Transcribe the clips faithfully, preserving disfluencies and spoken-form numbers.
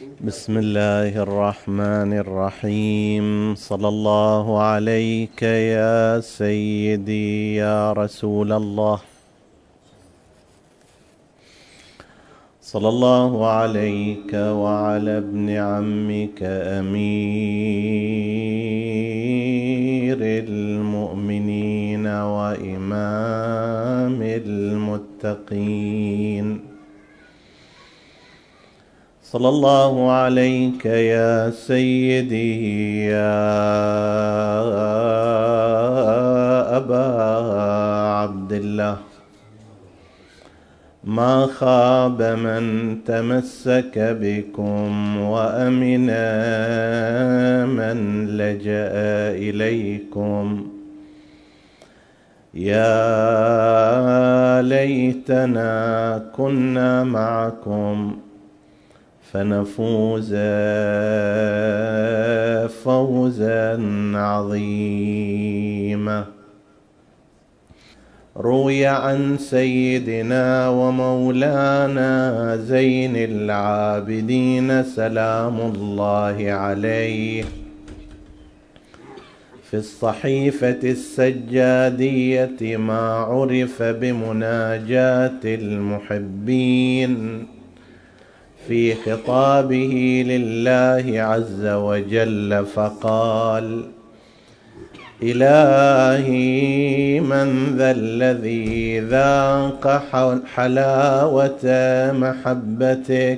بسم الله الرحمن الرحيم. صلى الله عليك يا سيدي يا رسول الله. صلى الله عليك وعلى ابن عمك أمير المؤمنين وإمام المتقين. صلى الله عليك يا سيدي يا أبا عبد الله. ما خاب من تمسك بكم وأمن من لجأ إليكم. يا ليتنا كنا معكم فنفوز فوزا عظيما. روي عن سيدنا ومولانا زين العابدين سلام الله عليه في الصحيفة السجادية ما عرف بمناجاة المحبين في خطابه لله عز وجل، فقال: إلهي من ذا الذي ذاق حلاوة محبتك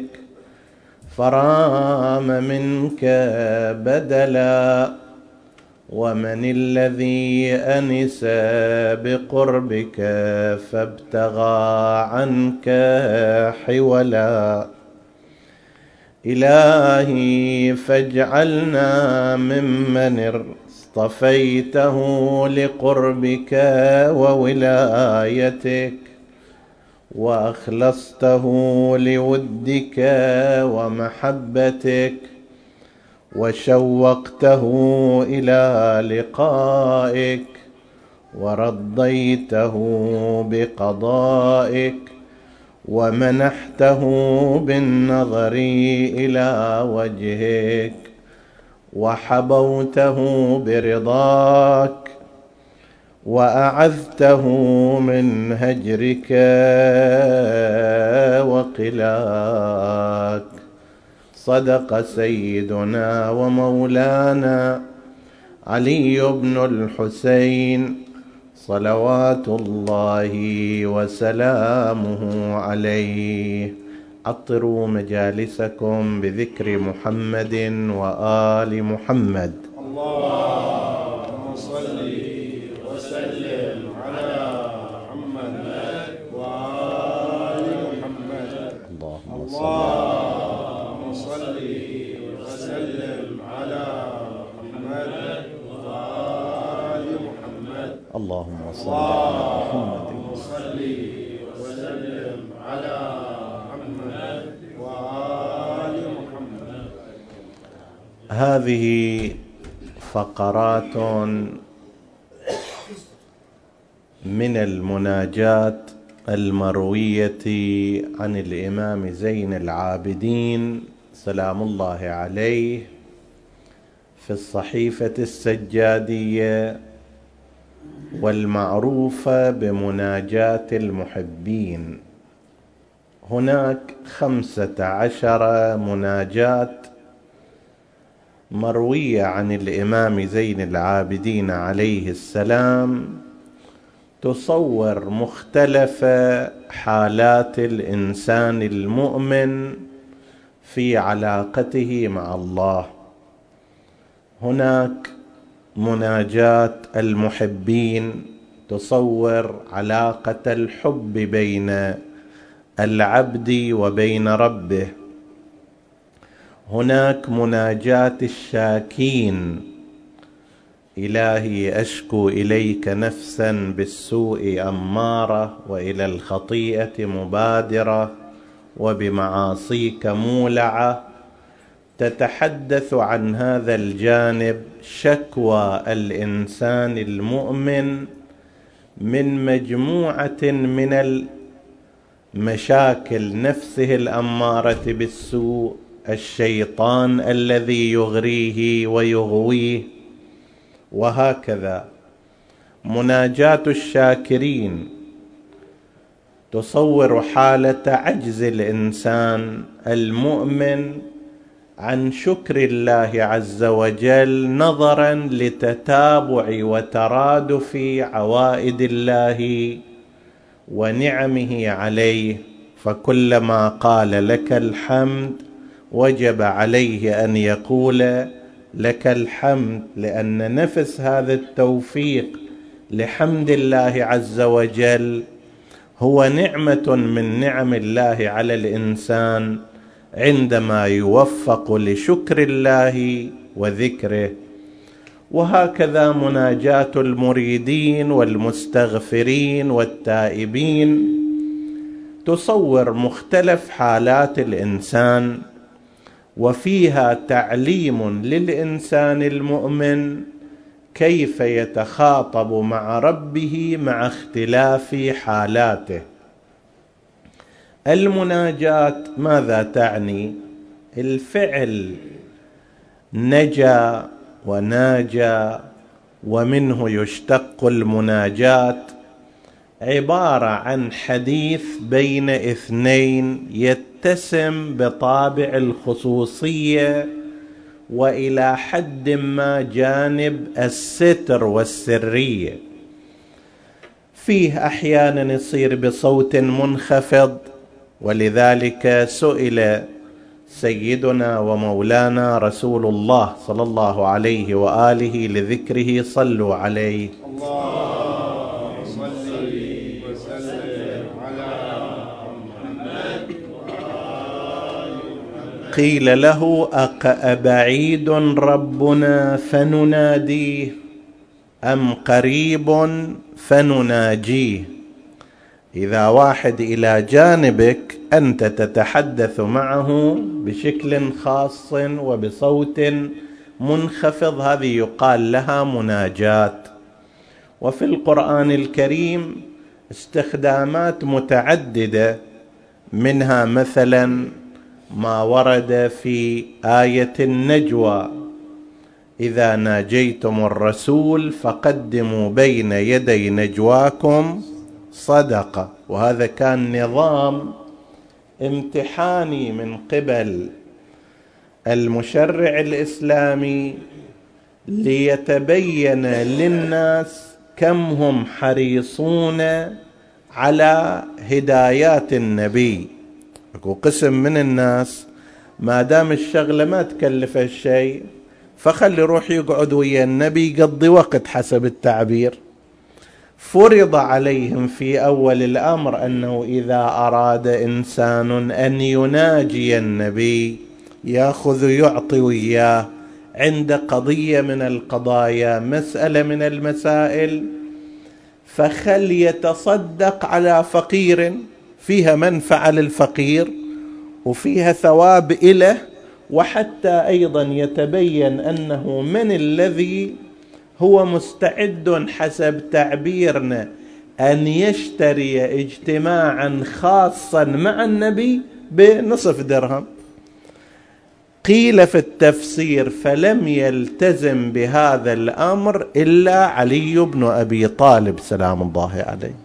فرام منك بدلا، ومن الذي أنس بقربك فابتغى عنك حولا. إلهي فاجعلنا ممن اصطفيته لقربك وولايتك وأخلصته لودك ومحبتك وشوقته إلى لقائك ورضيته بقضائك ومنحته بالنظر إلى وجهك وحبوته برضاك وأعذته من هجرك وقلاك. صدق سيدنا ومولانا علي بن الحسين صلوات الله وسلامه عليه. عطروا مجالسكم بذكر محمد وآل محمد. اللهم صل وسلم على محمد وآل محمد. اللهم صل وسلم على محمد وآل محمد. اللهم صل على محمد. صل وسلم على محمد وآل محمد. هذه فقرات من المناجات المروية عن الإمام زين العابدين سلام الله عليه في الصحيفة السجادية والمعروفة بمناجاة المحبين. هناك خمسة عشر مناجاة مروية عن الإمام زين العابدين عليه السلام تصور مختلف حالات الإنسان المؤمن في علاقته مع الله. هناك مناجاة المحبين تصور علاقة الحب بين العبد وبين ربه. هناك مناجاة الشاكين: إلهي أشكو إليك نفسا بالسوء أمارة وإلى الخطيئة مبادرة وبمعاصيك مولعة. تتحدث عن هذا الجانب شكوى الإنسان المؤمن من مجموعة من المشاكل نفسه الأمارة بالسوء الشيطان الذي يغريه ويغويه. وهكذا مناجاة الشاكرين تصور حالة عجز الإنسان المؤمن عن شكر الله عز وجل نظرا لتتابع وترادف عوائد الله ونعمه عليه، فكلما قال لك الحمد وجب عليه أن يقول لك الحمد، لأن نفس هذا التوفيق لحمد الله عز وجل هو نعمة من نعم الله على الإنسان عندما يوفق لشكر الله وذكره. وهكذا مناجاة المريدين والمستغفرين والتائبين تصور مختلف حالات الإنسان، وفيها تعليم للإنسان المؤمن كيف يتخاطب مع ربه مع اختلاف حالاته. المناجاة ماذا تعني؟ الفعل نجا وناجى، ومنه يشتق المناجاة، عبارة عن حديث بين اثنين يتسم بطابع الخصوصية وإلى حد ما جانب الستر والسرية. فيه أحيانا يصير بصوت منخفض، ولذلك سئل سيدنا ومولانا رسول الله صلى الله عليه وآله لذكره صلوا عليه. اللهم صل وسلم على محمد. قيل له أبعيد ربنا فنناديه أم قريب فنناجيه؟ إذا واحد إلى جانبك أنت تتحدث معه بشكل خاص وبصوت منخفض، هذه يقال لها مناجاة. وفي القرآن الكريم استخدامات متعددة، منها مثلا ما ورد في آية النجوى: إذا ناجيتم الرسول فقدموا بين يدي نجواكم صدقة. وهذا كان نظام امتحاني من قبل المشرع الإسلامي ليتبين للناس كم هم حريصون على هدايات النبي. قسم من الناس ما دام الشغلة ما تكلف الشيء فخلي روح يقعد ويا النبي يقضي وقت حسب التعبير. فرض عليهم في أول الأمر أنه إذا أراد إنسان أن يناجي النبي يأخذ يعطي وياه عند قضية من القضايا، مسألة من المسائل، فخل يتصدق على فقير فيها منفعة للفقير وفيها ثواب إله، وحتى أيضا يتبين أنه من الذي هو مستعد حسب تعبيرنا أن يشتري اجتماعا خاصا مع النبي بنصف درهم. قيل في التفسير: فلم يلتزم بهذا الأمر إلا علي بن أبي طالب سلام الله عليه.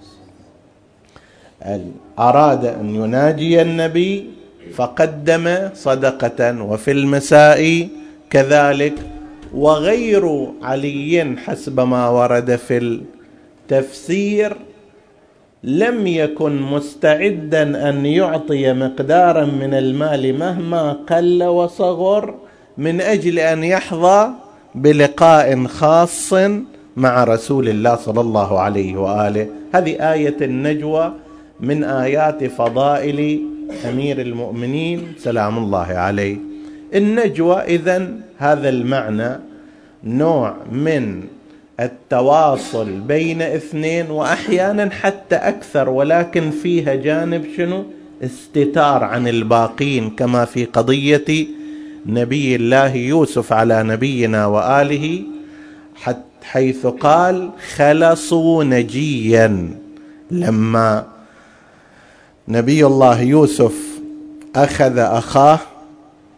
أراد أن يناجي النبي فقدم صدقة، وفي المساء كذلك. وغير علي حسب ما ورد في التفسير لم يكن مستعدا أن يعطي مقدارا من المال مهما قل وصغر من أجل أن يحظى بلقاء خاص مع رسول الله صلى الله عليه وآله. هذه آية النجوى من آيات فضائل أمير المؤمنين سلام الله عليه. النجوى إذن هذا المعنى، نوع من التواصل بين اثنين وأحيانا حتى أكثر، ولكن فيها جانب شنو؟ استتار عن الباقين، كما في قضية نبي الله يوسف على نبينا وآله، حيث قال: خلصوا نجيا. لما نبي الله يوسف أخذ أخاه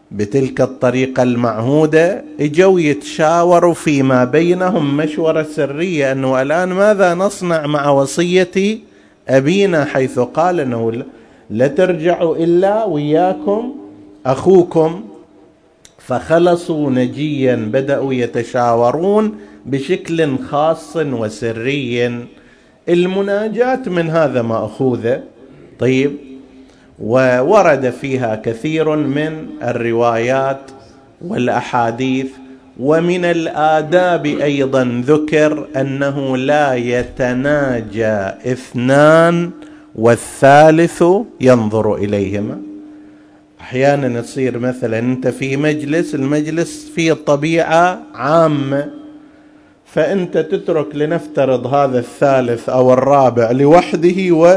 بتلك الطريقة المعهودة، اجوا يتشاوروا فيما بينهم مشورة سرية أنه الآن ماذا نصنع مع وصية أبينا، حيث قال أنه لا ترجعوا إلا وياكم أخوكم. فخلصوا نجيا، بدأوا يتشاورون بشكل خاص وسري. المناجاة من هذا مأخوذة. طيب، وورد فيها كثير من الروايات والأحاديث، ومن الآداب أيضا ذكر أنه لا يتناجى اثنان والثالث ينظر إليهما. أحيانا يصير مثلا أنت في مجلس، المجلس فيه طبيعة عامة، فأنت تترك لنفترض هذا الثالث أو الرابع لوحده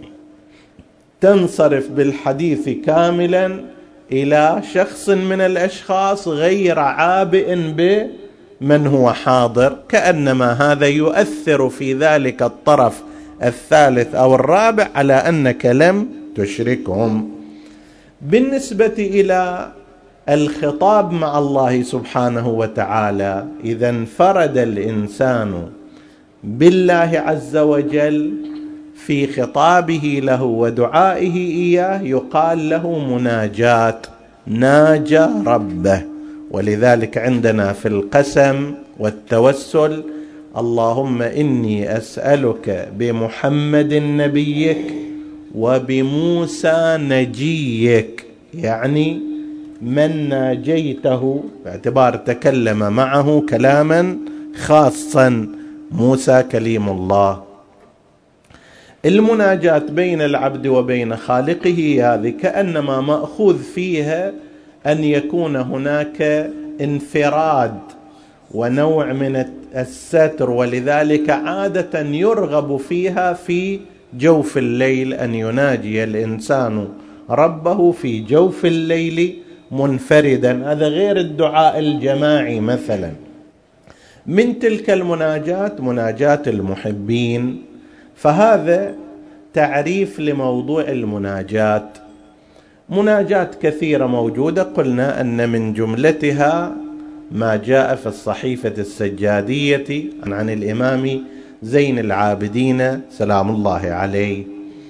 وتنصرف بالحديث كاملا إلى شخص من الأشخاص غير عابئ بمن هو حاضر، كأنما هذا يؤثر في ذلك الطرف الثالث أو الرابع على أنك لم تشركهم. بالنسبة إلى الخطاب مع الله سبحانه وتعالى، إذا انفرد الإنسان بالله عز وجل في خطابه له ودعائه إياه يقال له مناجاة، ناجى ربه. ولذلك عندنا في القسم والتوسل: اللهم إني أسألك بمحمد نبيك وبموسى نجيك، يعني من ناجيته باعتبار تكلم معه كلاما خاصا، موسى كليم الله. المناجاة بين العبد وبين خالقه هذه كأنما مأخوذ فيها أن يكون هناك انفراد ونوع من الستر، ولذلك عادة يرغب فيها في جوف الليل، أن يناجي الإنسان ربه في جوف الليل منفردا. هذا غير الدعاء الجماعي مثلا. من تلك المناجاة مناجاة المحبين، فهذا تعريف لموضوع المناجاة. مناجاة كثيرة موجودة، قلنا أن من جملتها ما جاء في الصحيفة السجادية عن الإمام زين العابدين سلام الله عليه.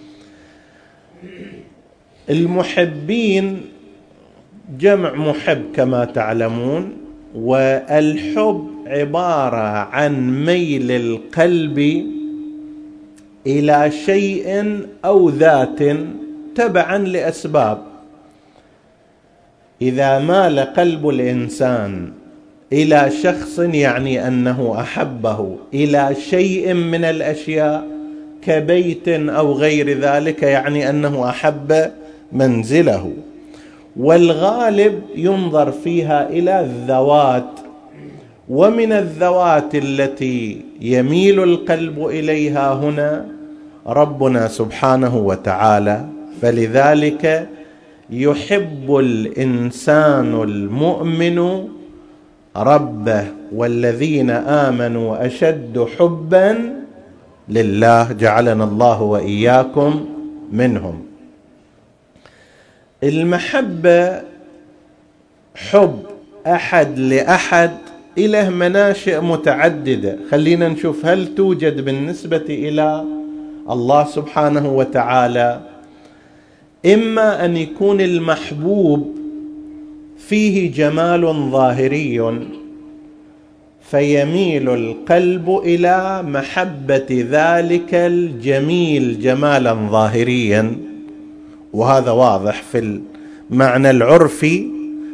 المحبين جمع محب كما تعلمون، والحب عبارة عن ميل القلب إلى شيء أو ذات تبعا لأسباب. إذا مال قلب الإنسان إلى شخص يعني أنه أحبه، إلى شيء من الأشياء كبيت أو غير ذلك يعني أنه أحب منزله. والغالب ينظر فيها إلى الذوات، ومن الذوات التي يميل القلب إليها هنا ربنا سبحانه وتعالى. فلذلك يحب الإنسان المؤمن ربه، والذين آمنوا أشد حبا لله، جعلنا الله وإياكم منهم. المحبة حب أحد لأحد إله مناشئ متعددة. خلينا نشوف هل توجد بالنسبة إلى الله سبحانه وتعالى إما أن يكون المحبوب فيه جمال ظاهري فيميل القلب إلى محبة ذلك الجميل جمالا ظاهريا، وهذا واضح في المعنى العرفي.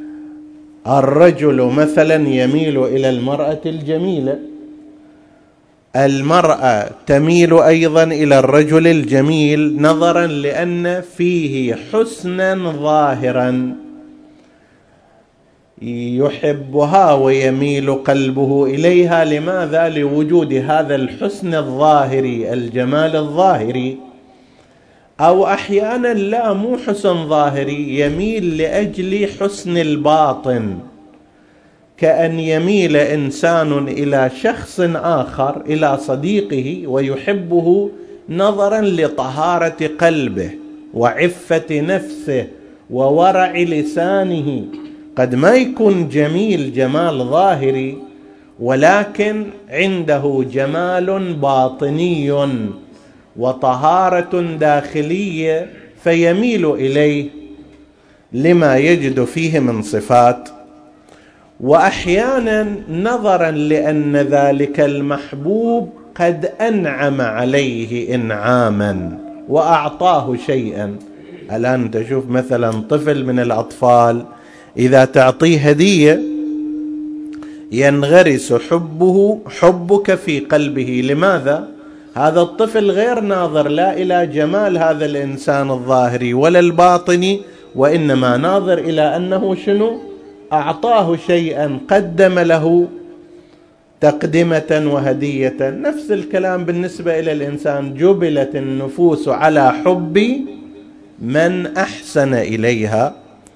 الرجل مثلا يميل إلى المرأة الجميلة، المرأة تميل أيضا إلى الرجل الجميل، نظرا لأن فيه حسنا ظاهرا يحبها ويميل قلبه إليها. لماذا؟ لوجود هذا الحسن الظاهري، الجمال الظاهري. أو أحيانا لا، مو حسن ظاهري، يميل لأجل حسن الباطن، كأن يميل إنسان إلى شخص آخر، إلى صديقه، ويحبه نظرا لطهارة قلبه وعفة نفسه وورع لسانه قد ما يكون جميل جمال ظاهري، ولكن عنده جمال باطني وطهارة داخلية فيميل إليه لما يجد فيه من صفات. وأحيانا نظرا لأن ذلك المحبوب قد أنعم عليه إنعاما وأعطاه شيئا. الآن تشوف مثلا طفل من الأطفال إذا تعطيه هدية ينغرس حبه حبك في قلبه. لماذا؟ هذا الطفل غير ناظر لا إلى جمال هذا الإنسان الظاهري ولا الباطني، وإنما ناظر إلى أنه شنو؟ أعطاه شيئا، قدم له تقدمة وهدية. نفس الكلام بالنسبة إلى الإنسان، جبلت النفوس على حب من أحسن إليها.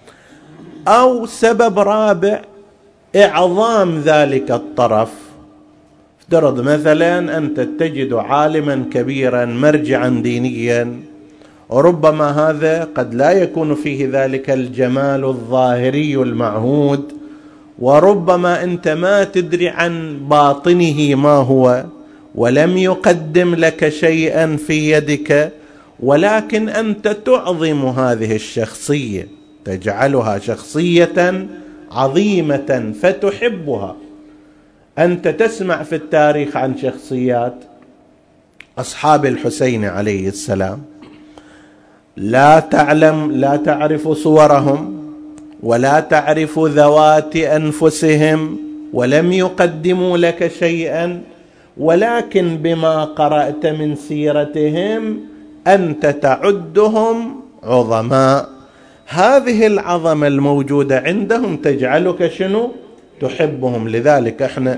أو سبب رابع إعظام ذلك الطرف. افترض مثلا أنت تجد عالما كبيرا مرجعا دينيا، وربما هذا قد لا يكون فيه ذلك الجمال الظاهري المعهود، وربما أنت ما تدري عن باطنه ما هو، ولم يقدم لك شيئا في يدك، ولكن أنت تعظم هذه الشخصية، تجعلها شخصية عظيمة فتحبها. أنت تسمع في التاريخ عن شخصيات أصحاب الحسين عليه السلام، لا تعلم لا تعرف صورهم ولا تعرف ذوات أنفسهم، ولم يقدموا لك شيئا، ولكن بما قرأت من سيرتهم أنت تعدهم عظماء. هذه العظمة الموجودة عندهم تجعلك شنو؟ تحبهم. لذلك احنا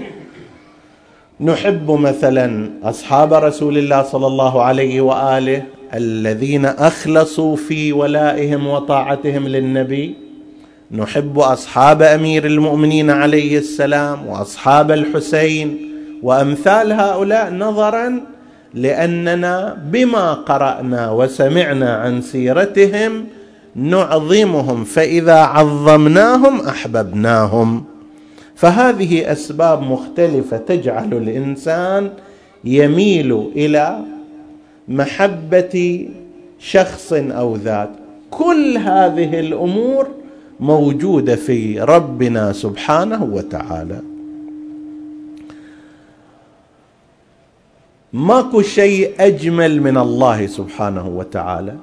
نحب مثلا أصحاب رسول الله صلى الله عليه وآله الذين أخلصوا في ولائهم وطاعتهم للنبي، نحب أصحاب أمير المؤمنين عليه السلام وأصحاب الحسين وأمثال هؤلاء، نظرا لأننا بما قرأنا وسمعنا عن سيرتهم نعظمهم، فإذا عظمناهم أحببناهم. فهذه أسباب مختلفة تجعل الإنسان يميل إلى محبة شخص أو ذات. كل هذه الأمور موجودة في ربنا سبحانه وتعالى. ماكو شيء أجمل من الله سبحانه وتعالى.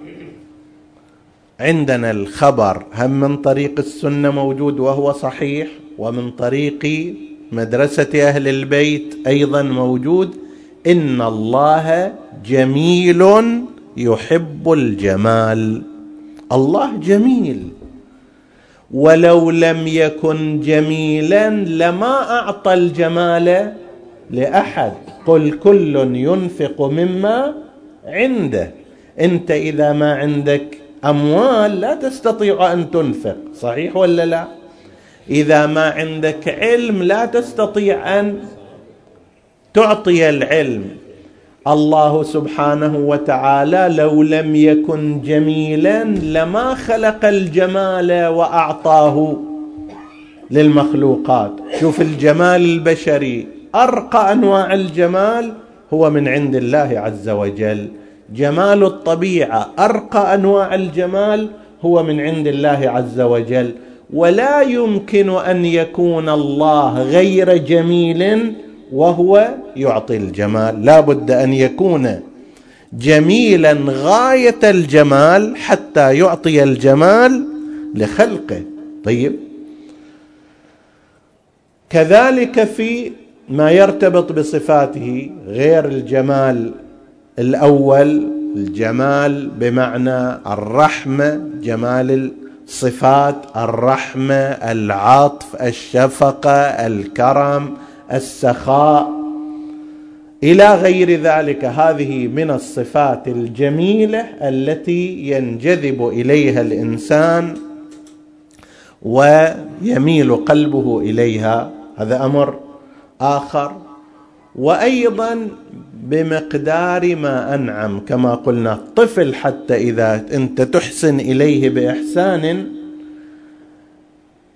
عندنا الخبر هم من طريق السنة موجود وهو صحيح، ومن طريق مدرسة أهل البيت أيضا موجود. إن الله جميل يحب الجمال. الله جميل، ولو لم يكن جميلا لما أعطى الجمال لأحد. قل كل ينفق مما عنده. أنت إذا ما عندك أموال لا تستطيع أن تنفق، صحيح ولا لا؟ إذا ما عندك علم لا تستطيع أن تعطي العلم. الله سبحانه وتعالى لو لم يكن جميلا لما خلق الجمال وأعطاه للمخلوقات. شوف الجمال البشري، أرقى أنواع الجمال هو من عند الله عز وجل. جمال الطبيعة أرقى أنواع الجمال هو من عند الله عز وجل. ولا يمكن أن يكون الله غير جميل وهو يعطي الجمال، لا بد أن يكون جميلا غاية الجمال حتى يعطي الجمال لخلقه. طيب، كذلك في ما يرتبط بصفاته غير الجمال الأول، الجمال بمعنى الرحمة، جمال الصفات، الرحمة، العطف، الشفقة، الكرم، السخاء إلى غير ذلك. هذه من الصفات الجميلة التي ينجذب إليها الإنسان ويميل قلبه إليها. هذا أمر آخر. وأيضا بمقدار ما أنعم، كما قلنا الطفل حتى إذا أنت تحسن إليه بإحسان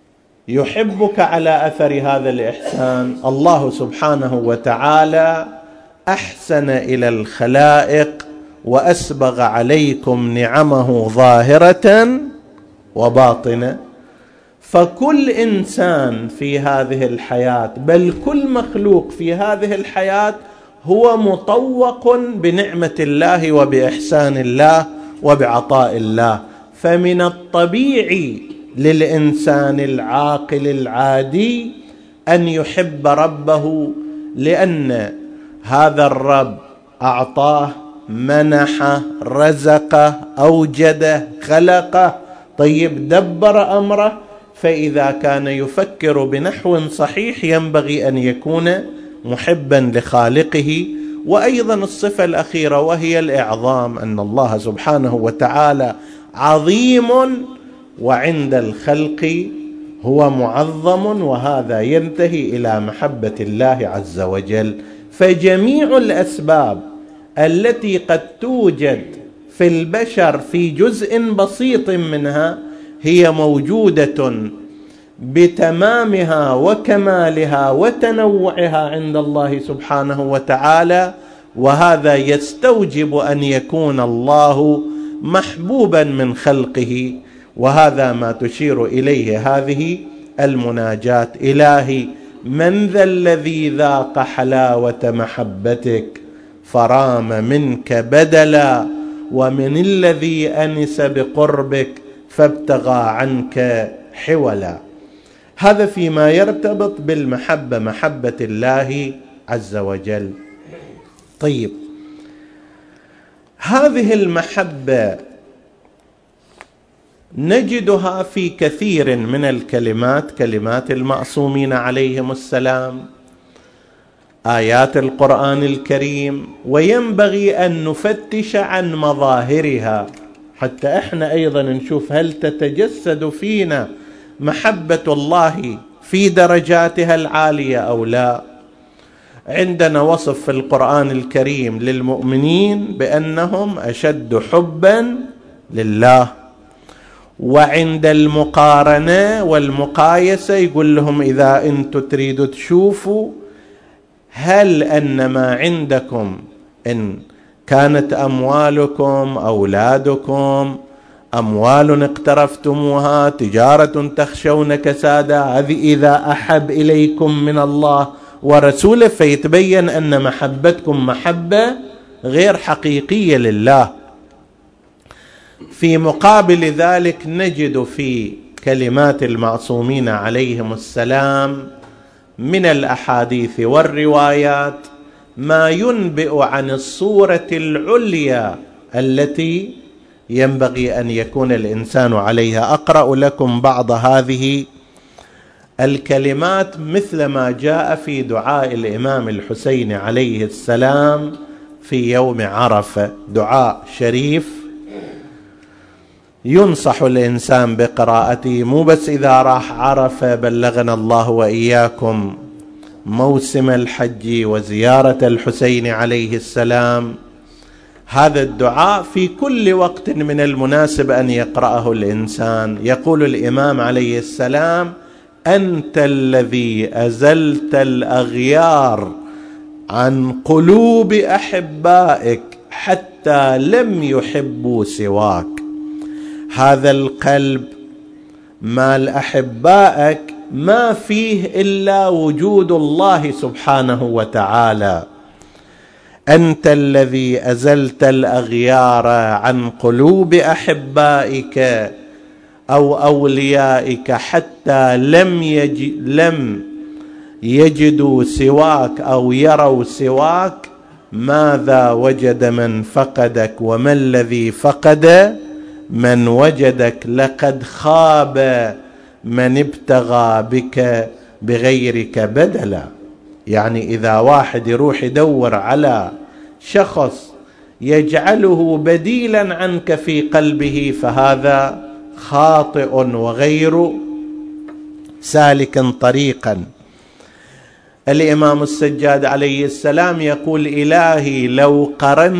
يحبك على أثر هذا الإحسان. الله سبحانه وتعالى أحسن إلى الخلائق وأسبغ عليكم نعمه ظاهرة وباطنة. فكل إنسان في هذه الحياة، بل كل مخلوق في هذه الحياة، هو مطوق بنعمة الله وبإحسان الله وبعطاء الله. فمن الطبيعي للإنسان العاقل العادي أن يحب ربه، لأن هذا الرب أعطاه، منحه، رزقه، أوجده، خلقه، طيب دبر أمره. فإذا كان يفكر بنحو صحيح ينبغي أن يكون محبا لخالقه. وأيضا الصفة الأخيرة وهي الإعظام، أن الله سبحانه وتعالى عظيم وعند الخلق هو معظم، وهذا ينتهي إلى محبة الله عز وجل. فجميع الأسباب التي قد توجد في البشر في جزء بسيط منها هي موجودة بتمامها وكمالها وتنوعها عند الله سبحانه وتعالى، وهذا يستوجب أن يكون الله محبوبا من خلقه. وهذا ما تشير إليه هذه المناجاة: إلهي من ذا الذي ذاق حلاوة محبتك فرام منك بدلا، ومن الذي أنس بقربك فابتغى عنك حولا. هذا فيما يرتبط بالمحبة، محبة الله عز وجل. طيب، هذه المحبة نجدها في كثير من الكلمات، كلمات المعصومين عليهم السلام، آيات القرآن الكريم، وينبغي أن نفتش عن مظاهرها حتى إحنا أيضا نشوف هل تتجسد فينا محبة الله في درجاتها العالية أو لا. عندنا وصف في القرآن الكريم للمؤمنين بأنهم أشد حبا لله، وعند المقارنة والمقايسة يقول لهم إذا أنتم تريدوا تشوفوا هل أن ما عندكم إن كانت أموالكم، أولادكم، أموال اقترفتموها، تجارة تخشون كسادها، هذه إذا أحب إليكم من الله ورسوله، فيتبين أن محبتكم محبة غير حقيقية لله. في مقابل ذلك نجد في كلمات المعصومين عليهم السلام من الأحاديث والروايات ما ينبئ عن الصورة العليا التي ينبغي أن يكون الإنسان عليها. أقرأ لكم بعض هذه الكلمات مثل ما جاء في دعاء الإمام الحسين عليه السلام في يوم عرفة، دعاء شريف ينصح الإنسان بقراءته، مو بس إذا راح عرفة، بلغنا الله وإياكم موسم الحج وزيارة الحسين عليه السلام. هذا الدعاء في كل وقت من المناسب أن يقرأه الإنسان. يقول الإمام عليه السلام: أنت الذي أزلت الأغيار عن قلوب أحبائك حتى لم يحبوا سواك. هذا القلب مال أحبائك ما فيه إلا وجود الله سبحانه وتعالى. أنت الذي أزلت الأغيار عن قلوب أحبائك أو أوليائك حتى لم, يج... لم يجدوا سواك أو يروا سواك. ماذا وجد من فقدك وما الذي فقد من وجدك؟ لقد خاب من ابتغى بك بغيرك بدلا. يعني إذا واحد يروح يدور على شخص يجعله بديلا عنك في قلبه فهذا خاطئ وغير سالك طريقا. الإمام السجاد عليه السلام يقول: إلهي لو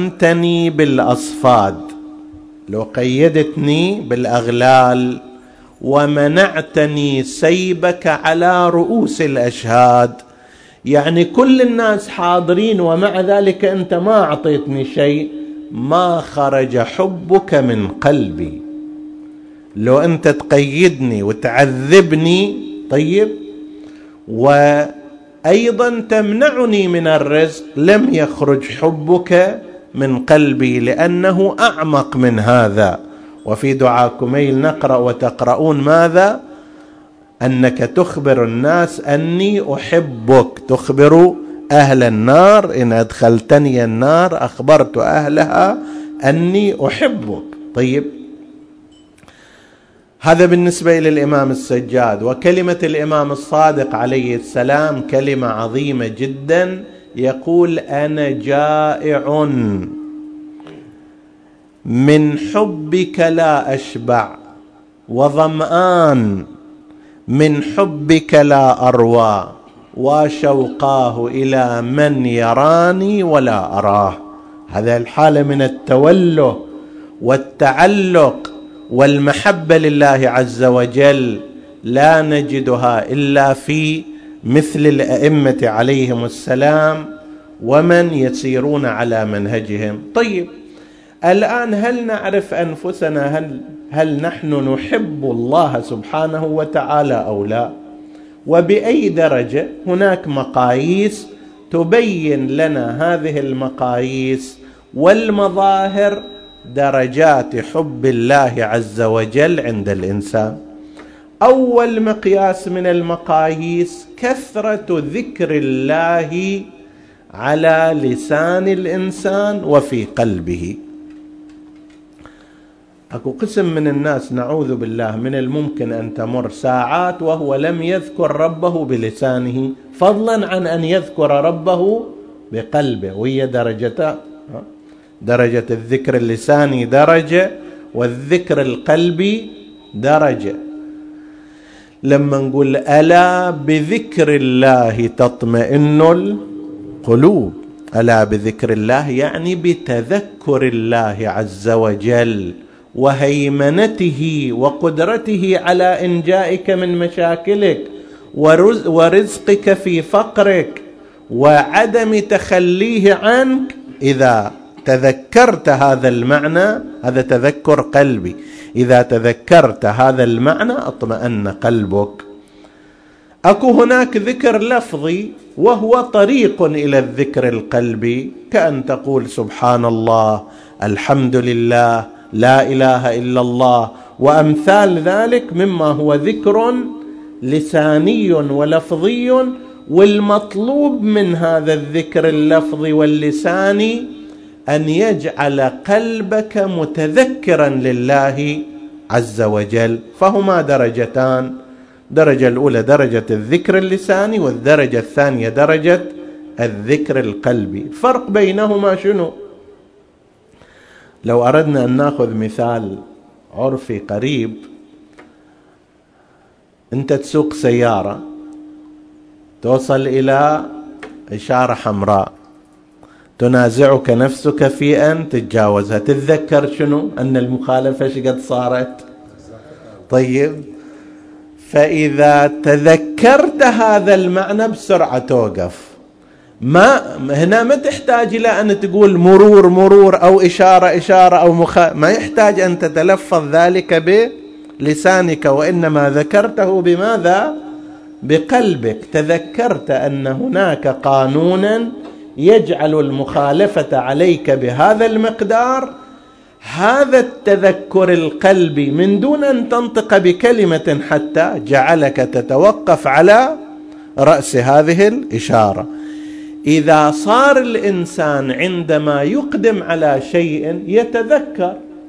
قرنتني بالأصفاد، لو قيدتني بالأغلال ومنعتني سيبك على رؤوس الأشهاد. يعني كل الناس حاضرين ومع ذلك أنت ما أعطيتني شيء، ما خرج حبك من قلبي. لو أنت تقيدني وتعذبني طيب وأيضا تمنعني من الرزق، لم يخرج حبك من قلبي لأنه أعمق من هذا. وفي دعاء كميل نقرأ وتقرؤون ماذا؟ أنك تخبر الناس أني أحبك، تخبر أهل النار إن أدخلتني النار أخبرت أهلها أني أحبك. طيب هذا بالنسبة إلى الإمام السجاد. وكلمة الإمام الصادق عليه السلام كلمة عظيمة جدا، يقول أنا جائع من حبك لا أشبع، وظمآن من حبك لا أروى، وشوقاه إلى من يراني ولا أراه. هذا الحالة من التوله والتعلق والمحبة لله عز وجل لا نجدها إلا في مثل الأئمة عليهم السلام ومن يسيرون على منهجهم. طيب الآن هل نعرف أنفسنا هل, هل نحن نحب الله سبحانه وتعالى أو لا؟ وبأي درجة؟ هناك مقاييس تبين لنا هذه المقاييس والمظاهر درجات حب الله عز وجل عند الإنسان. أول مقياس من المقاييس كثرة ذكر الله على لسان الإنسان وفي قلبه. أكو قسم من الناس نعوذ بالله من الممكن أن تمر ساعات وهو لم يذكر ربه بلسانه، فضلا عن أن يذكر ربه بقلبه، وهي درجتان. درجة الذكر اللساني درجة، والذكر القلبي درجة. لما نقول ألا بذكر الله تطمئن القلوب، ألا بذكر الله يعني بتذكر الله عز وجل وهيمنته وقدرته على إنجائك من مشاكلك ورزقك في فقرك وعدم تخليه عنك. إذا تذكرت هذا المعنى، هذا تذكر قلبي، إذا تذكرت هذا المعنى اطمأن قلبك. أكو هناك ذكر لفظي وهو طريق إلى الذكر القلبي، كأن تقول سبحان الله، الحمد لله، لا إله إلا الله، وأمثال ذلك مما هو ذكر لساني ولفظي. والمطلوب من هذا الذكر اللفظي واللساني أن يجعل قلبك متذكرا لله عز وجل. فهما درجتان، درجة الأولى درجة الذكر اللساني، والدرجة الثانية درجة الذكر القلبي. الفرق بينهما شنو؟ لو أردنا أن نأخذ مثال عرفي قريب، أنت تسوق سيارة توصل إلى إشارة حمراء، تنازعك نفسك في أن تتجاوزها، تتذكر شنو؟ أن المخالفة شقد صارت. طيب فإذا تذكرت هذا المعنى بسرعة توقف. ما هنا ما تحتاج إلى أن تقول مرور مرور أو إشارة إشارة أو مخ... ما يحتاج أن تتلفظ ذلك بلسانك، وإنما ذكرته بماذا؟ بقلبك. تذكرت أن هناك قانونا يجعل المخالفة عليك بهذا المقدار. هذا التذكر القلبي من دون أن تنطق بكلمة حتى جعلك تتوقف على رأس هذه الإشارة. إذا صار الإنسان عندما يقدم على شيء يتذكر،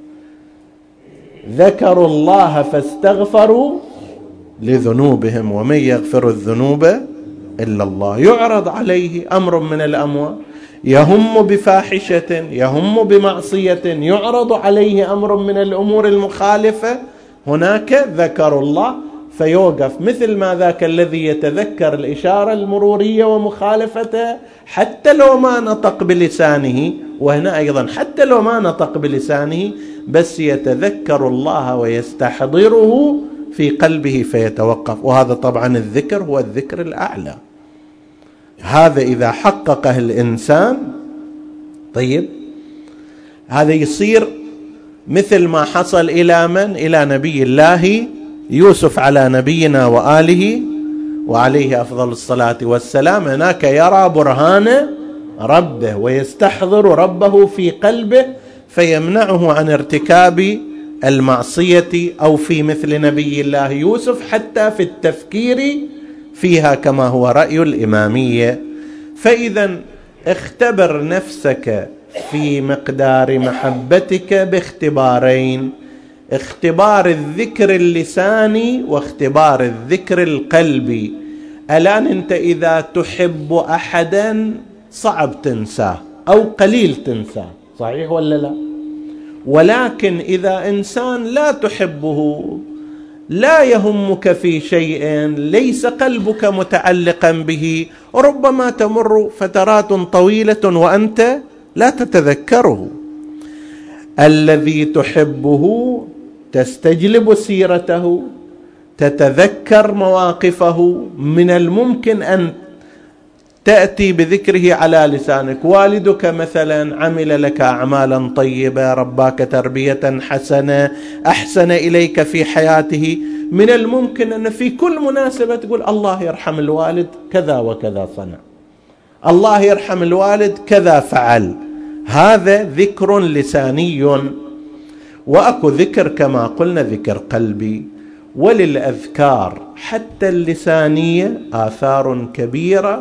ذكروا الله فاستغفروا لذنوبهم ومن يغفر الذنوب إلا الله، يعرض عليه أمر من الأموال، يهم بفاحشة، يهم بمعصية، يعرض عليه أمر من الأمور المخالفة، هناك ذكر الله فيوقف، مثل ما ذاك الذي يتذكر الإشارة المرورية ومخالفتها حتى لو ما نطق بلسانه. وهنا أيضا حتى لو ما نطق بلسانه بس يتذكر الله ويستحضره في قلبه فيتوقف. وهذا طبعا الذكر هو الذكر الأعلى. هذا إذا حققه الإنسان طيب هذا يصير مثل ما حصل إلى من؟ إلى نبي الله يوسف على نبينا وآله وعليه أفضل الصلاة والسلام. هناك يرى برهان ربه ويستحضر ربه في قلبه فيمنعه عن ارتكاب المعصية، أو في مثل نبي الله يوسف حتى في التفكير فيها كما هو رأي الإمامية. فإذا اختبر نفسك في مقدار محبتك باختبارين: اختبار الذكر اللساني واختبار الذكر القلبي. الآن أنت إذا تحب أحدا صعب تنساه أو قليل تنساه، صحيح ولا لا؟ ولكن إذا إنسان لا تحبه، لا يهمك في شيء، ليس قلبك متعلقا به، ربما تمر فترات طويلة وأنت لا تتذكره. الذي تحبه تستجلب سيرته، تتذكر مواقفه، من الممكن أن تأتي بذكره على لسانك. والدك مثلا عمل لك أعمالا طيبة، رباك تربية حسنة، أحسن إليك في حياته، من الممكن أن في كل مناسبة تقول الله يرحم الوالد كذا وكذا صنع، الله يرحم الوالد كذا فعل. هذا ذكر لساني. وأكو ذكر كما قلنا ذكر قلبي. وللأذكار حتى اللسانية آثار كبيرة،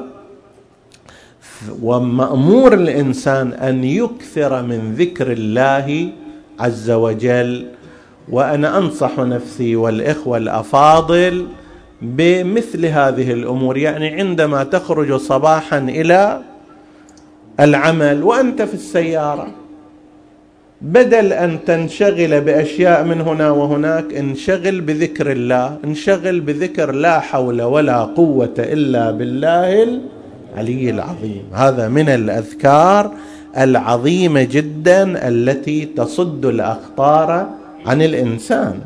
ومأمور الإنسان أن يكثر من ذكر الله عز وجل. وأنا أنصح نفسي والإخوة الأفاضل بمثل هذه الأمور. يعني عندما تخرج صباحا إلى العمل وأنت في السيارة، بدل أن تنشغل بأشياء من هنا وهناك، انشغل بذكر الله، انشغل بذكر لا حول ولا قوة إلا بالله العلي العظيم. هذا من الأذكار العظيمة جدا التي تصد الأخطار عن الإنسان.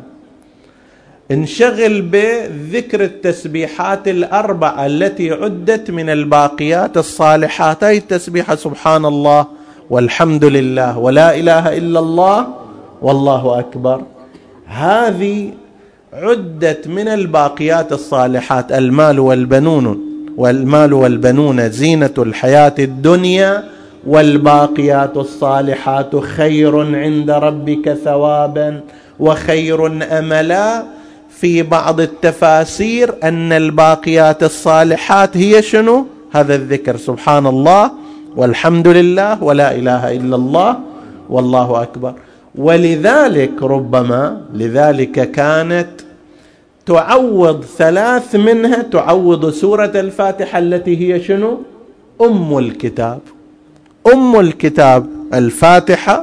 انشغل بذكر التسبيحات الأربعة التي عدت من الباقيات الصالحات. هذه التسبيحة سبحان الله والحمد لله ولا إله إلا الله والله أكبر، هذه عدت من الباقيات الصالحات. المال والبنون والمال والبنون زينة الحياة الدنيا والباقيات الصالحات خير عند ربك ثوابا وخير أملا. في بعض التفاسير أن الباقيات الصالحات هي شنو؟ هذا الذكر سبحان الله والحمد لله ولا إله إلا الله والله أكبر. ولذلك ربما لذلك كانت تعوض ثلاث منها، تعوض سورة الفاتحة التي هي شنو؟ أم الكتاب. أم الكتاب الفاتحة،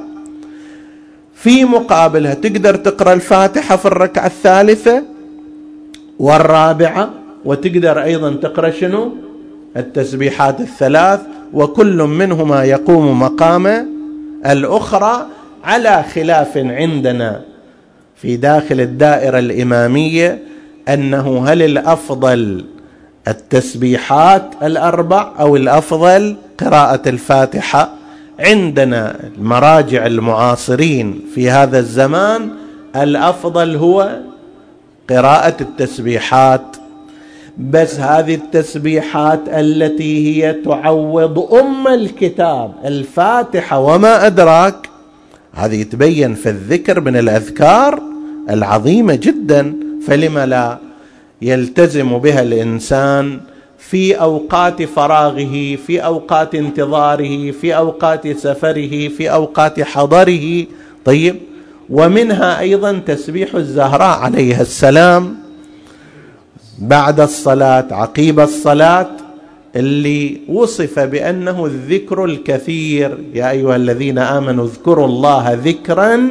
في مقابلها تقدر تقرأ الفاتحة في الركعة الثالثة والرابعة، وتقدر أيضا تقرأ شنو؟ التسبيحات الثلاث، وكل منهما يقوم مقام الأخرى، على خلاف عندنا في داخل الدائرة الإمامية أنه هل الأفضل التسبيحات الأربع أو الأفضل قراءة الفاتحة. عندنا المراجع المعاصرين في هذا الزمان الأفضل هو قراءة التسبيحات، بس هذه التسبيحات التي هي تعوض أم الكتاب الفاتحة وما أدراك، هذه تبين في الذكر من الأذكار العظيمة جدا. فلما لا يلتزم بها الإنسان في أوقات فراغه، في أوقات انتظاره، في أوقات سفره، في أوقات حضره. طيب، ومنها أيضا تسبيح الزهراء عليها السلام بعد الصلاة عقيب الصلاة، اللي وصف بأنه الذكر الكثير. يا أيها الذين آمنوا اذكروا الله ذكرا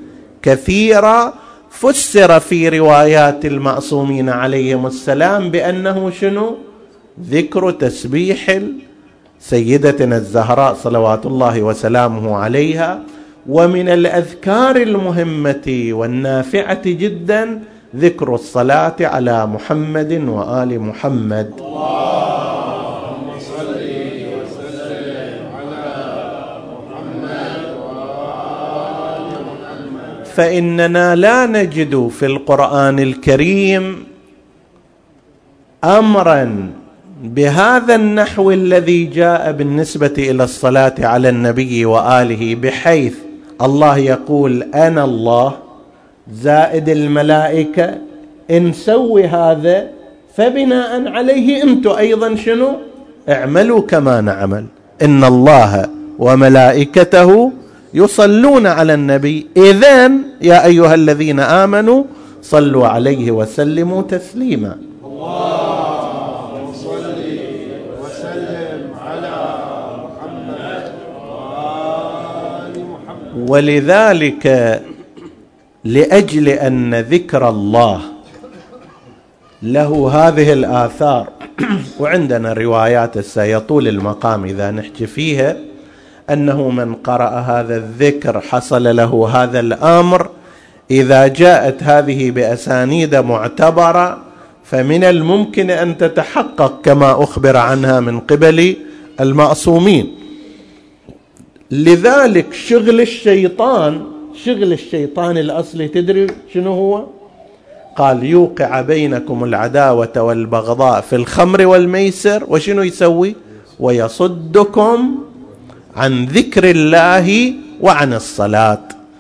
كثيرا. فسر في روايات المعصومين عليهم السلام بأنه شنو؟ ذكر تسبيح سيدتنا الزهراء صلوات الله وسلامه عليها. ومن الأذكار المهمة والنافعة جدا ذكر الصلاة على محمد وآل محمد. اللهم صل وسلم على محمد وآل محمد. فإننا لا نجد في القرآن الكريم أمرا بهذا النحو الذي جاء بالنسبة إلى الصلاة على النبي وآله، بحيث الله يقول أنا الله زائد الملائكة، إن سوي هذا فبناء عليه أنتم أيضا شنو اعملوا كما نعمل، إن الله وملائكته يصلون على النبي، إذن يا أيها الذين آمنوا صلوا عليه وسلموا تسليما. اللهم صل وسلم على محمد وآل محمد. ولذلك لأجل أن ذكر الله له هذه الآثار وعندنا روايات سيطول المقام إذا نحكي فيها، أنه من قرأ هذا الذكر حصل له هذا الأمر، إذا جاءت هذه بأسانيد معتبرة فمن الممكن أن تتحقق كما أخبر عنها من قبل المعصومين. لذلك شغل الشيطان شغل الشيطان الأصلي تدري شنو هو؟ قال يوقع بينكم العداوة والبغضاء في الخمر والميسر، وشنو يسوي؟ ويصدكم عن ذكر الله وعن الصلاة.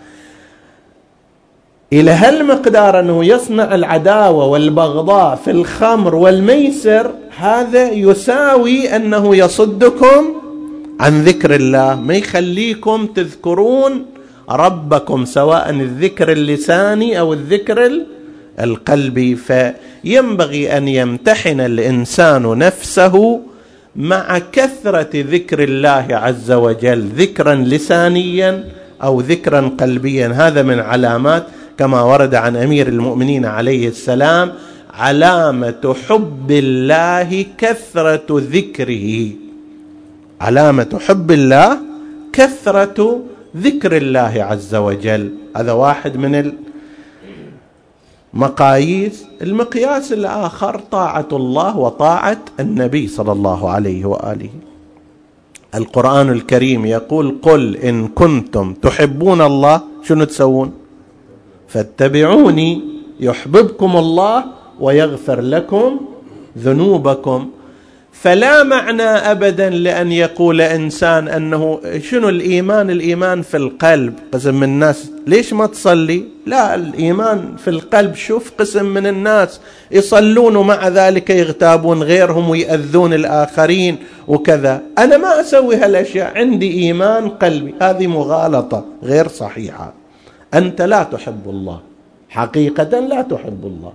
إلى هالمقدار أنه يصنع العداوة والبغضاء في الخمر والميسر، هذا يساوي أنه يصدكم عن ذكر الله، ما يخليكم تذكرون ربكم، سواء الذكر اللساني أو الذكر القلبي. فينبغي أن يمتحن الإنسان نفسه مع كثرة ذكر الله عز وجل، ذكرا لسانيا أو ذكرا قلبيا. هذا من علامات كما ورد عن أمير المؤمنين عليه السلام، علامة حب الله كثرة ذكره، علامة حب الله كثرة ذكر الله عز وجل. هذا واحد من المقاييس. المقياس الآخر طاعة الله وطاعة النبي صلى الله عليه وآله. القرآن الكريم يقول قل إن كنتم تحبون الله شنو تسوون؟ فاتبعوني يحببكم الله ويغفر لكم ذنوبكم. فلا معنى أبدا لأن يقول إنسان أنه شنو الإيمان؟ الإيمان في القلب. قسم من الناس ليش ما تصلي؟ لا، الإيمان في القلب. شوف قسم من الناس يصلون ومع ذلك يغتابون غيرهم ويأذون الآخرين وكذا. أنا ما أسوي هالأشياء، عندي إيمان قلبي. هذه مغالطة غير صحيحة. أنت لا تحب الله، حقيقة لا تحب الله،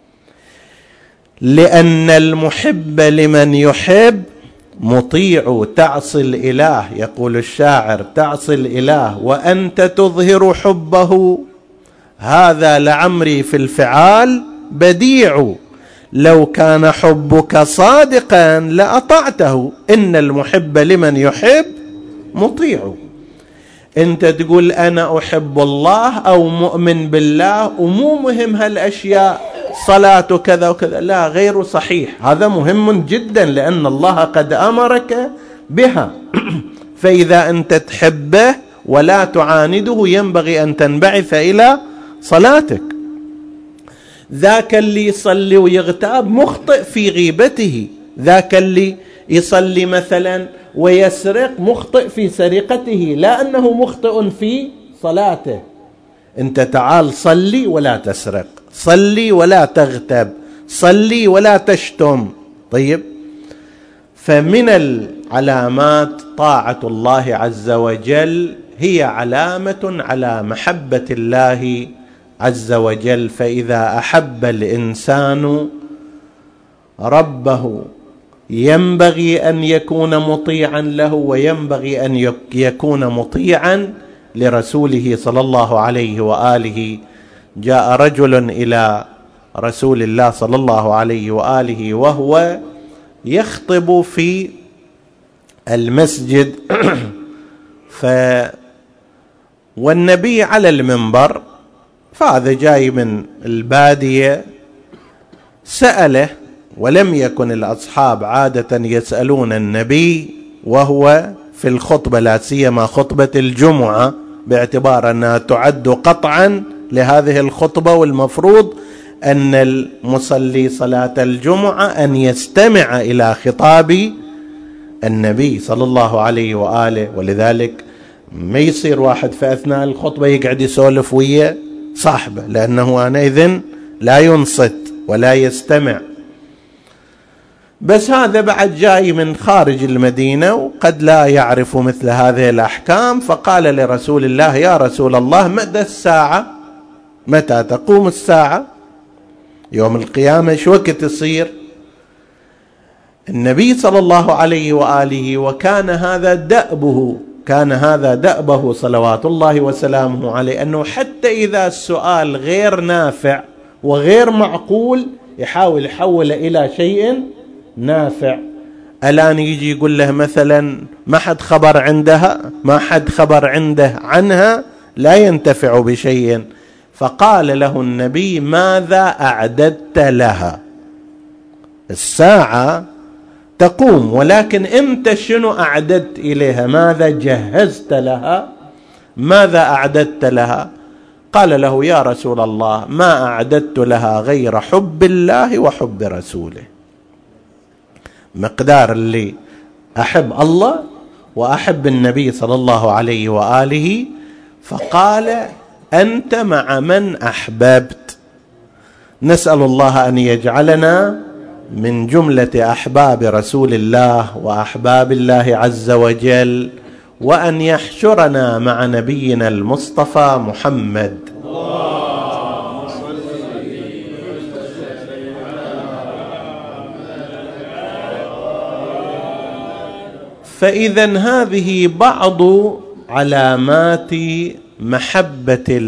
لأن المحب لمن يحب مطيع. تعصي الإله، يقول الشاعر تعصي الإله وأنت تظهر حبه، هذا لعمري في الفعال بديع، لو كان حبك صادقا لأطعته، إن المحب لمن يحب مطيع. أنت تقول أنا أحب الله أو مؤمن بالله ومو مهم هالأشياء، صلاة كذا وكذا، لا، غير صحيح. هذا مهم جدا لأن الله قد أمرك بها. فإذا أنت تحبه ولا تعانده ينبغي أن تنبعث إلى صلاتك. ذاك اللي يصلي ويغتاب مخطئ في غيبته، ذاك اللي يصلي مثلا ويسرق مخطئ في سرقته، لا أنه مخطئ في صلاته. أنت تعال صلي ولا تسرق، صلي ولا تغتب، صلي ولا تشتم. طيب، فمن العلامات طاعة الله عز وجل، هي علامة على محبة الله عز وجل. فإذا أحب الإنسان ربه ينبغي أن يكون مطيعا له، وينبغي أن يكون مطيعا لرسوله صلى الله عليه وآله. جاء رجل إلى رسول الله صلى الله عليه وآله وهو يخطب في المسجد ف والنبي على المنبر، فهذا جاي من البادية سأله، ولم يكن الأصحاب عادة يسألون النبي وهو في الخطبة، لا سيما خطبة الجمعة، باعتبار أنها تعد قطعا لهذه الخطبة، والمفروض أن المصلي صلاة الجمعة أن يستمع إلى خطاب النبي صلى الله عليه وآله. ولذلك ما يصير واحد في أثناء الخطبة يقعد يسولف ويا صاحبه، لأنه آنئذ لا ينصت ولا يستمع. بس هذا بعد جاي من خارج المدينة وقد لا يعرف مثل هذه الأحكام، فقال لرسول الله: يا رسول الله، متى الساعة؟ متى تقوم الساعة؟ يوم القيامة شو وقت تصير؟ النبي صلى الله عليه وآله وكان هذا دأبه كان هذا دأبه صلوات الله وسلامه عليه، أنه حتى إذا السؤال غير نافع وغير معقول يحاول يحول إلى شيء نافع. الآن يجي يقول له مثلا ما حد خبر عندها ما حد خبر عنده عنها، لا ينتفع بشيء. فقال له النبي: ماذا أعددت لها؟ الساعة تقوم، ولكن أنت شنو أعددت إليها؟ ماذا جهزت لها؟ ماذا أعددت لها؟ قال له: يا رسول الله، ما أعددت لها غير حب الله وحب رسوله. مقدار اللي أحب الله وأحب النبي صلى الله عليه وآله. فقال: أنت مع من أحببت. نسأل الله أن يجعلنا من جملة أحباب رسول الله وأحباب الله عز وجل، وأن يحشرنا مع نبينا المصطفى محمد. فإذا هذه بعض علامات محبة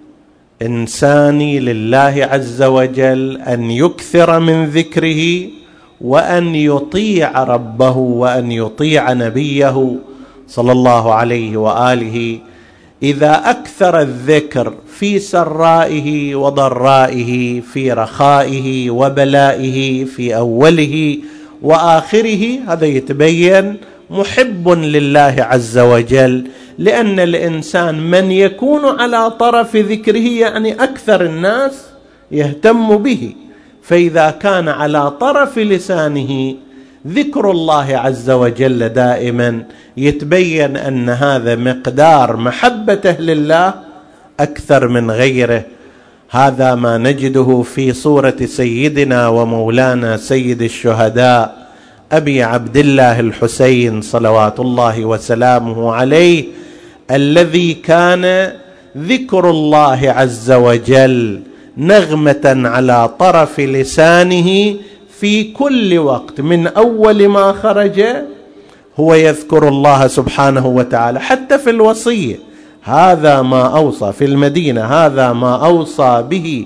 الإنسان لله عز وجل، أن يكثر من ذكره وأن يطيع ربه وأن يطيع نبيه صلى الله عليه وآله. إذا أكثر الذكر في سرائه وضرائه، في رخائه وبلائه، في أوله وآخره، هذا يتبين محب لله عز وجل. لأن الإنسان من يكون على طرف ذكره يعني أكثر الناس يهتم به، فإذا كان على طرف لسانه ذكر الله عز وجل دائما، يتبين أن هذا مقدار محبته لله أكثر من غيره. هذا ما نجده في صورة سيدنا ومولانا سيد الشهداء أبي عبد الله الحسين صلوات الله وسلامه عليه، الذي كان ذكر الله عز وجل نغمة على طرف لسانه في كل وقت. من أول ما خرج هو يذكر الله سبحانه وتعالى، حتى في الوصية. هذا ما أوصى في المدينة، هذا ما أوصى به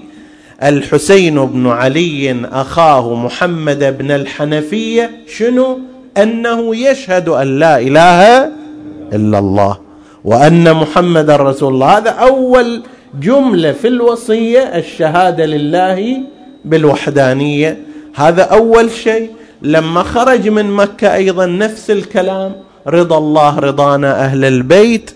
الحسين بن علي أخاه محمد بن الحنفية، شنو؟ أنه يشهد أن لا إله إلا الله وأن محمد رسول الله. هذا أول جملة في الوصية، الشهادة لله بالوحدانية. هذا أول شيء. لما خرج من مكة أيضا نفس الكلام، رضا الله رضانا أهل البيت،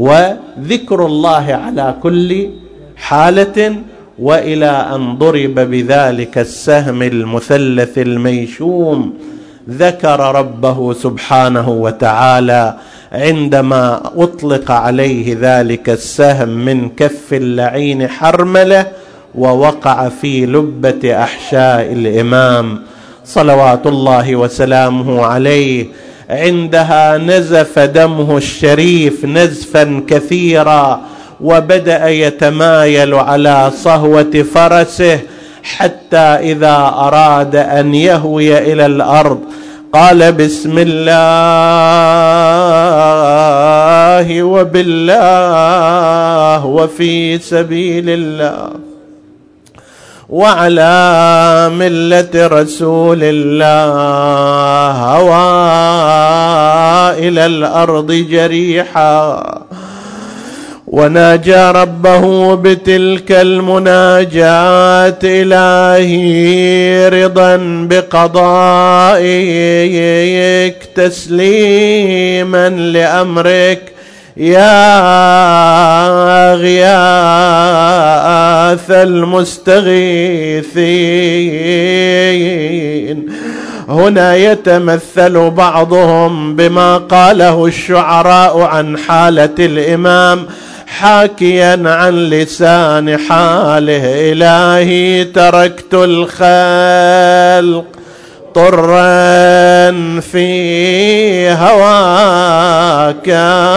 وذكر الله على كل حالة، وإلى أن ضرب بذلك السهم المثلث الميشوم ذكر ربه سبحانه وتعالى عندما أطلق عليه ذلك السهم من كف اللعين حرملة، ووقع في لبة أحشاء الإمام صلوات الله وسلامه عليه. عندها نزف دمه الشريف نزفا كثيرا، وبدأ يتمايل على صهوة فرسه، حتى إذا أراد أن يهوي إلى الأرض قال: بسم الله وبالله وفي سبيل الله وعلى ملة رسول الله، هوى إلى الأرض جريحا وناجى ربه بتلك المناجاة: إلهي رضا بقضائك تسليما لأمرك يا غياث المستغيثين. هنا يتمثل بعضهم بما قاله الشعراء عن حالة الإمام حاكيا عن لسان حاله: إلهي تركت الخلق طرا في هواك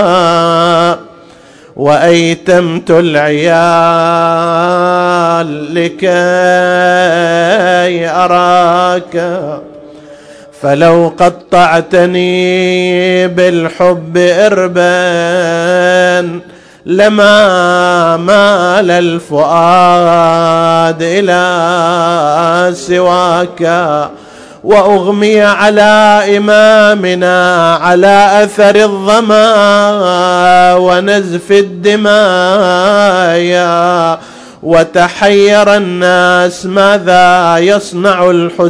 وأيتمت العيال لكي أراك، فلو قطعتني بالحب إربا لما مال الفؤاد إلى سواك، وأغمي على إمامنا على أثر الظما ونزف الدماء، وتحير الناس ماذا يصنع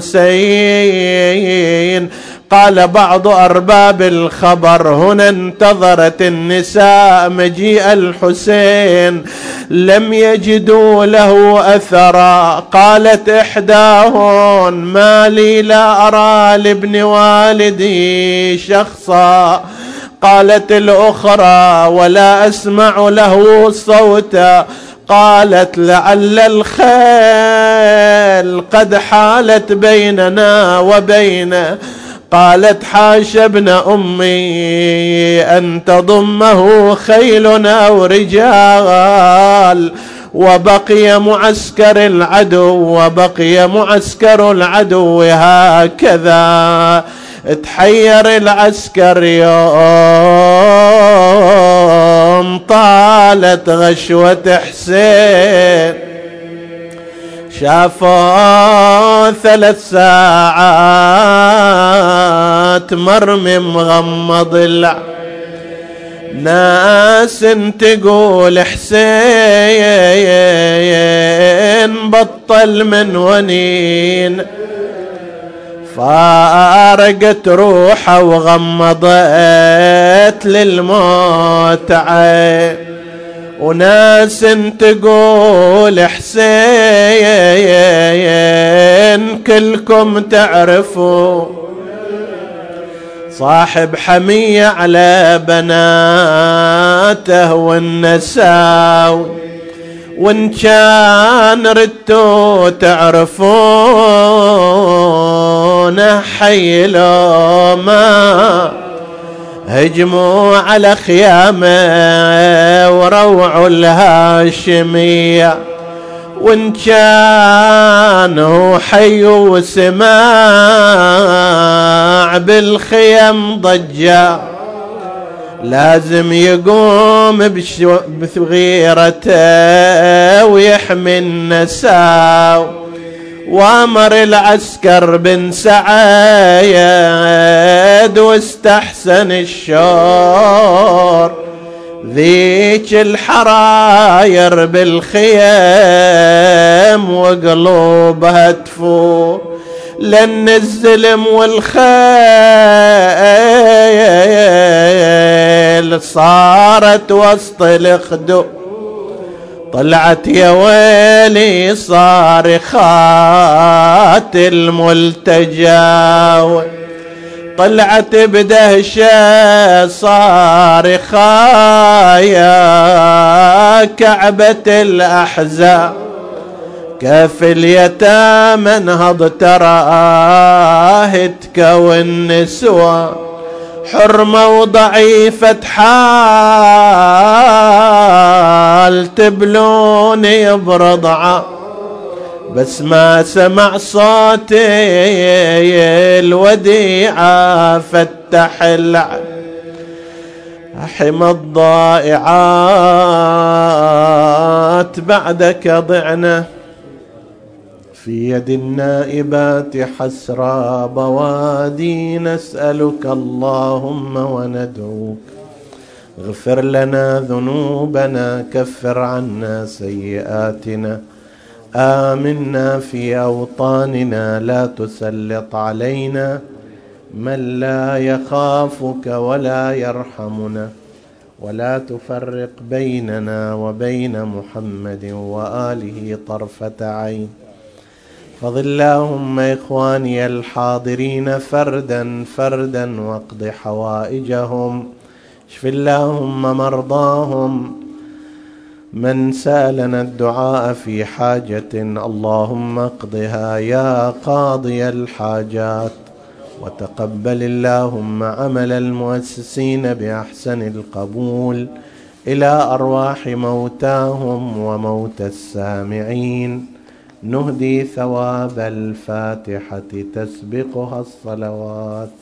الحسين. قال بعض أرباب الخبر: هنا انتظرت النساء مجيء الحسين لم يجدوا له أثرا. قالت إحداهن: ما لي لا أرى لابن والدي شخصا. قالت الأخرى: ولا أسمع له صوتا. قالت: لعل الخيل قد حالت بيننا وبينه. قالت: حاش ابن أمي أن تضمه خيل أو رجال، وبقي معسكر العدو وبقي معسكر العدو هكذا. تحير العسكر يوم طالت غشوة حسين، شافوا ثلاث ساعات مرمي مغمض العين، ناس تقول حسين بطل من ونين، فارقت روحه وغمضت للموت عين، وناس تقول حسين كلكم تعرفوا صاحب حمية على بناته والنساوي، وإن كان ردتوا تعرفونه حي لو ما هجموا على خيامه وروعوا الهاشمية، وإن كان هو حي وسماع بالخيم ضجة لازم يقوم بغيرته ويحمي النساء. وامر العسكر بن سعيد واستحسن الشور ذيك الحراير بالخيام وقلوبها تفور، لأن الزلم والخيل صارت وسط الخدود. طلعت يا ويلي صارخات الملتجى، طلعت بدهشة صارخة يا كعبة الأحزاب، كف اليتامى انهض تراه تكون نسوة حرمة وضعيفة حال تبلوني برضعة، بس ما سمع صوتي الوديعة فتح العين. حمى الضائعات بعدك ضعنا في يد النائبات حسرى بوادي، نسألك اللهم وندعوك اغفر لنا ذنوبنا، كفر عنا سيئاتنا، آمنا في أوطاننا، لا تسلط علينا من لا يخافك ولا يرحمنا، ولا تفرق بيننا وبين محمد وآله طرفة عين. فضل اللهم إخواني الحاضرين فردا فردا واقض حوائجهم، اشف اللهم مرضاهم، من سألنا الدعاء في حاجة اللهم اقضها يا قاضي الحاجات، وتقبل اللهم عمل المؤسسين بأحسن القبول إلى أرواح موتاهم وموتى السامعين. نهدي ثواب الفاتحة تسبقها الصلوات.